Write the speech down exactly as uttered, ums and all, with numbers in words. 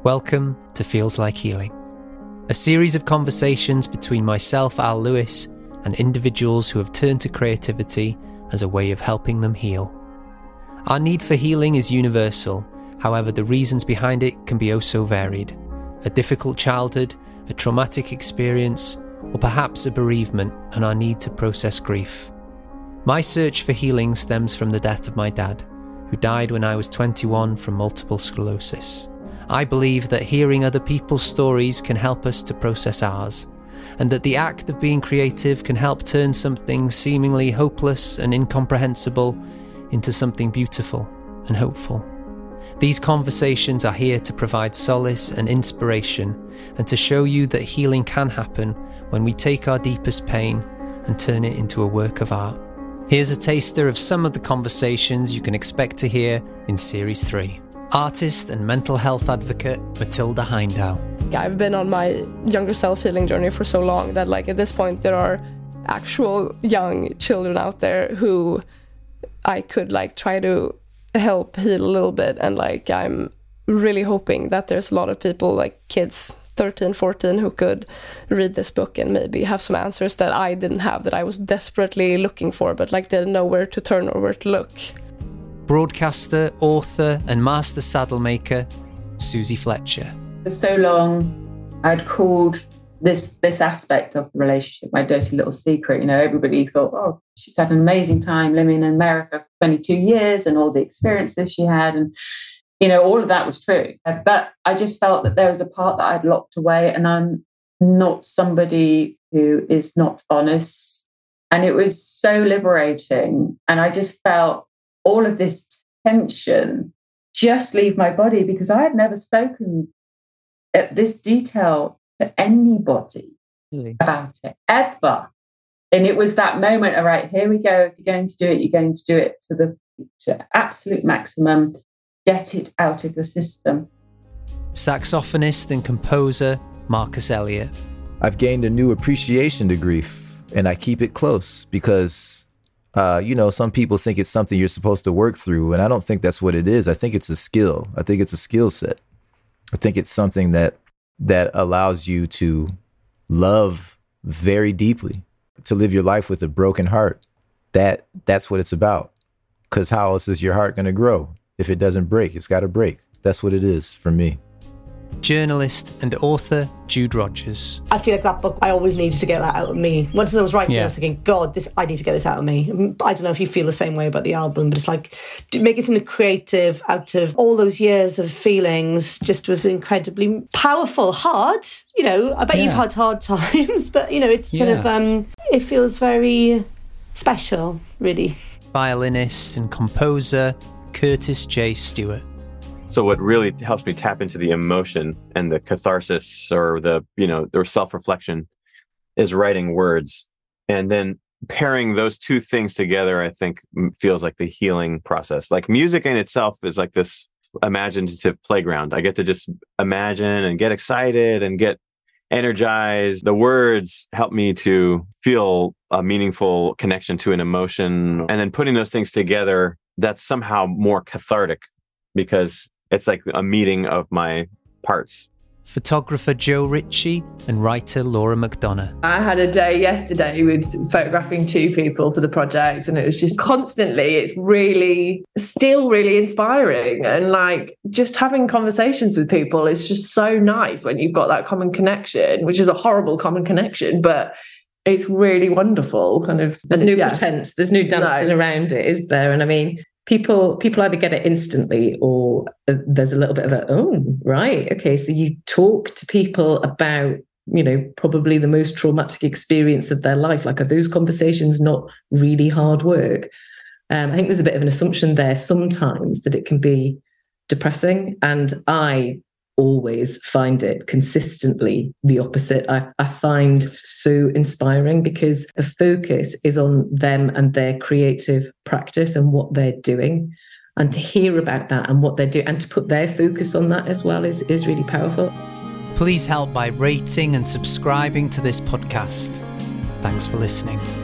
Welcome to Feels Like Healing, a series of conversations between myself, Al Lewis, and individuals who have turned to creativity as a way of helping them heal. Our need for healing is universal, however, the reasons behind it can be oh so varied. A difficult childhood, a traumatic experience, or perhaps a bereavement and our need to process grief. My search for healing stems from the death of my dad, who died when I was twenty-one from multiple sclerosis. I believe that hearing other people's stories can help us to process ours, and that the act of being creative can help turn something seemingly hopeless and incomprehensible into something beautiful and hopeful. These conversations are here to provide solace and inspiration, and to show you that healing can happen when we take our deepest pain and turn it into a work of art. Here's a taster of some of the conversations you can expect to hear in Series three. Artist and mental health advocate Matilda Heindow. I've been on my younger self healing journey for so long that like at this point there are actual young children out there who I could like try to help heal a little bit, and like I'm really hoping that there's a lot of people like kids thirteen, fourteen who could read this book and maybe have some answers that I didn't have, that I was desperately looking for but like didn't know where to turn or where to look. Broadcaster, author and master saddle maker Susie Fletcher. For so long I'd called this this aspect of the relationship my dirty little secret. You know, everybody thought, oh, she's had an amazing time living in America for twenty-two years and all the experiences she had, and you know, all of that was true. But I just felt that there was a part that I'd locked away, and I'm not somebody who is not honest. And it was so liberating. And I just felt all of this tension just leave my body, because I had never spoken at this detail to anybody really? about it, ever. And it was that moment, all right, here we go. If you're going to do it, you're going to do it to the to absolute maximum. Get it out of your system. Saxophonist and composer Marcus Elliott. I've gained a new appreciation to grief, and I keep it close because, uh, you know, some people think it's something you're supposed to work through, and I don't think that's what it is. I think it's a skill. I think it's a skill set. I think it's something that that allows you to love very deeply, to live your life with a broken heart. That that's what it's about. Because how else is your heart going to grow? If it doesn't break, it's got to break. That's what it is for me. Journalist and author Jude Rogers. I feel like that book, I always needed to get that out of me. Once I was writing, yeah. I was thinking, God, this I need to get this out of me. I don't know if you feel the same way about the album, but it's like making something creative out of all those years of feelings just was incredibly powerful. Hard, you know, I bet yeah. you've had hard times, but, you know, it's kind yeah. of, um, it feels very special, really. Violinist and composer Curtis J. Stewart. So what really helps me tap into the emotion and the catharsis, or the, you know, the self-reflection, is writing words. And then pairing those two things together, I think, feels like the healing process. Like music in itself is like this imaginative playground. I get to just imagine and get excited and get energized. The words help me to feel a meaningful connection to an emotion. And then putting those things together, that's somehow more cathartic, because it's like a meeting of my parts. Photographer Joe Ritchie and writer Laura McDonough. I had a day yesterday with photographing two people for the project, and it was just constantly, it's really, still really inspiring. And like just having conversations with people is just so nice when you've got that common connection, which is a horrible common connection, but it's really wonderful. Kind of, there's no yeah. pretense, there's no dancing no. around it, is there? And I mean, People people either get it instantly, or there's a little bit of a, oh, right, okay, so you talk to people about, you know, probably the most traumatic experience of their life. Like, are those conversations not really hard work? Um, I think there's a bit of an assumption there sometimes that it can be depressing, and I always find it consistently the opposite. I, I find so inspiring, because the focus is on them and their creative practice and what they're doing, and to hear about that and what they're doing and to put their focus on that as well is, is really powerful. Please help by rating and subscribing to this podcast. Thanks for listening.